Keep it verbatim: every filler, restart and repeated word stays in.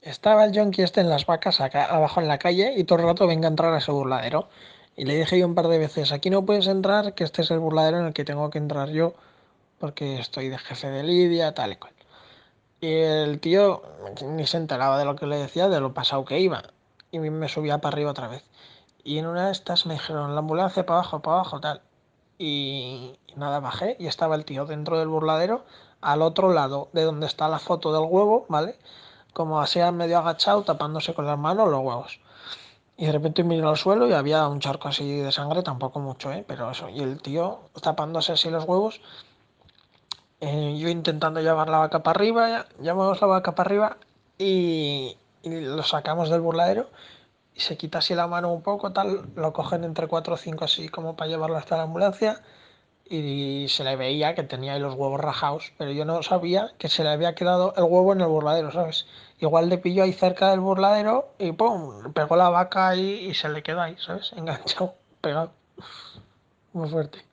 Estaba el yonki este en las vacas acá abajo en la calle y todo el rato venga a entrar a ese burladero. Y le dije yo un par de veces, aquí no puedes entrar, que este es el burladero en el que tengo que entrar yo, porque estoy de jefe de lidia, tal y cual. Y el tío ni se enteraba de lo que le decía, de lo pasado que iba. Y me subía para arriba otra vez. Y en una de estas me dijeron, la ambulancia para abajo, para abajo, tal. Y, y nada, bajé y estaba el tío dentro del burladero, al otro lado de donde está la foto del huevo, ¿vale? Como así medio agachado, tapándose con las manos los huevos. Y de repente miré al suelo y había un charco así de sangre, tampoco mucho, ¿eh? Pero eso, y el tío tapándose así los huevos, eh, yo intentando llevar la vaca para arriba, ya, llevamos la vaca para arriba y, y lo sacamos del burladero y se quita así la mano un poco, tal, lo cogen entre cuatro o cinco así como para llevarlo hasta la ambulancia y se le veía que tenía ahí los huevos rajados, pero yo no sabía que se le había quedado el huevo en el burladero, ¿sabes? Igual le pilló ahí cerca del burladero y ¡pum! Pegó la vaca ahí y se le quedó ahí, ¿sabes? Enganchado, pegado, muy fuerte.